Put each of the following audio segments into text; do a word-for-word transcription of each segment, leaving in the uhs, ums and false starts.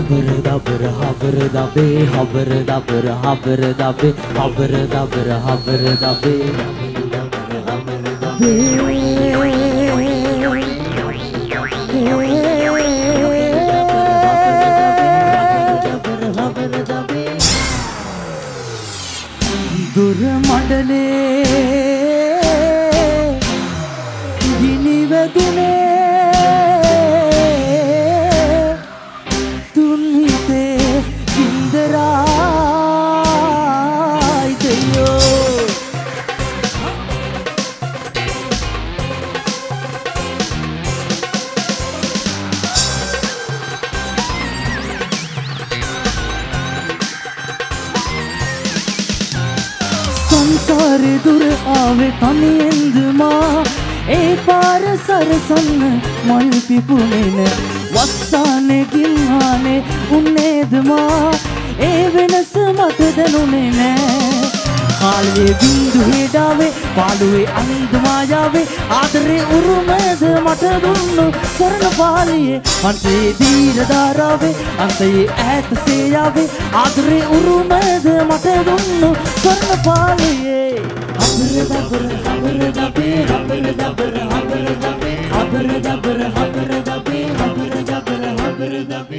Habber dabber habber dabbe habber dabber habber dabbe habber dabber habber dabbe habber dabbe dur mandale gini vedune संसारे दूर आवे तनियंद माँ ए पार सरसन मन पिपुने न वस्साने गिम्हाने उन्नेद माँ ए वेनस मत दनुने न काले बिंदु हेडावे पालुवे अंध मायावे आदरे उरुमेद मत दुन्नु स्वर्ण पालिये अंते धीर दारावे अंते ऐत से यावे आदरे उरुमेद मत दुन्नु स्वर्ण पालिये habber dabber habber dabbe habber dabber habber dabbe habber dabber habber dabbe habber dabber habber dabbe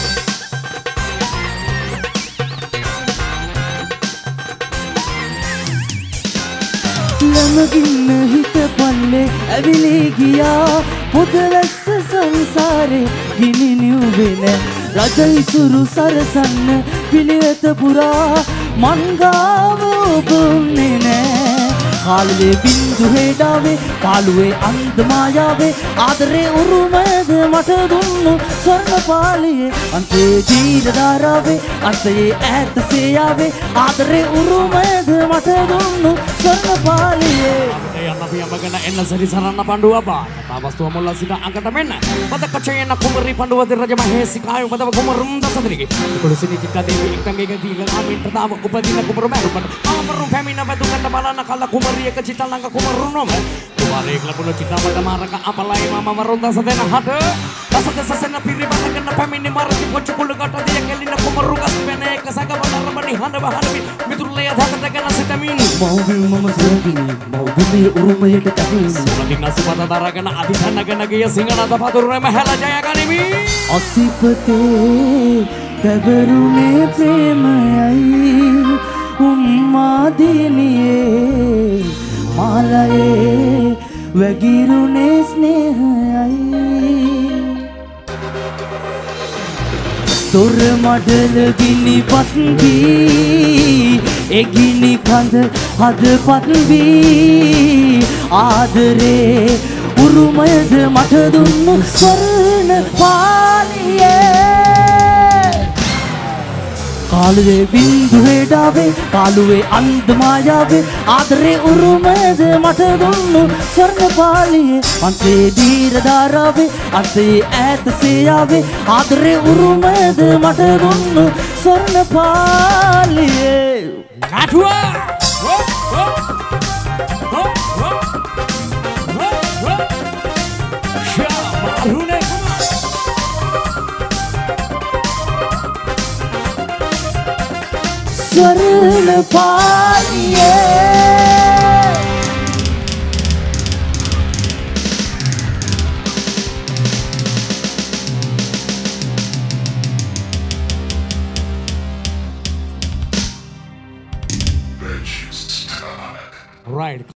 लमगिन हित पल्ले अविले गिया पुदलस संसारे गिनी न्यूवेने रजई सुरु सरसन्न पिलियत पुरा मंगाव बुन्ने काले बिंदु हेडावे पालुवे अंध मायावे आदरे उरुमेद मत दुन्नु स्वर्ण पालिये अंते धीर दारावे अंते ऐत से यावे आदरे उरुमेद मत दुन्नु स्वर्ण पालिये අපි යමගෙන එන්න සරි සරන්න පඬුව බා කතා වස්තුව මුල්ල සිට අඟට මෙන්න පද කචයන කුමරි පඬුව දිරජ මහේසි කායු පදව කුමරුම් දසදරිගේ කුරුසිනි චිත්ත දේවි එක්තංගේක දීග ආමින්ට තාම උපදින කුමරු මරුපට ආමරු පැමිණ බදුකට බලන කල කුමරි එක චිත්ත ළඟ කුමරු නොම කුමාරයෙක් ලැබුණු චිත්තවද මාරක අපලයි මම වරුන් දස දෙන හට දස දසසන පිරිබඳගෙන පැමිණි මරති පොච්ච කුළුකට දිය කෙලින කුමරු ගස් වෙන එක සගවල රමණි හඳ වහරමි මිතුරුලේ දහකට සිතමින් මෞබිල් මම සරගිනි මෞබිල් උරුමයට කැපෙමි සුරකින් අසුපත දරගෙන අධිකනගෙන ගිය සිංහනද පතුරුරම හැල ජය ගනිමි අසිපතේ පැවරුනේ ප්‍රේමයයි උම්මාදිනියේ මාලයේ වැගිරුනේ ස්නේහයයි දොර මඩල ගිනි පත්වී එගිනි කඳ හදපත් වී ආදරේ උරුමයද මට දුන්නු ස්වර්ණ පාලියේ කාලේ බින්දු හෙඩාවේ පාලුවේ අන්ධ මායාවේ ආදරේ උරුමයද මට දුන්නු ස්වර්ණ පාලියේ අන්තේ දීර දාරාවේ අන්තේ ඈත සියාවේ ආදරේ උරුමයද මට දුන්නු ස්වර්ණ පාලියේ Natua! स्वर्ण पालिये Right.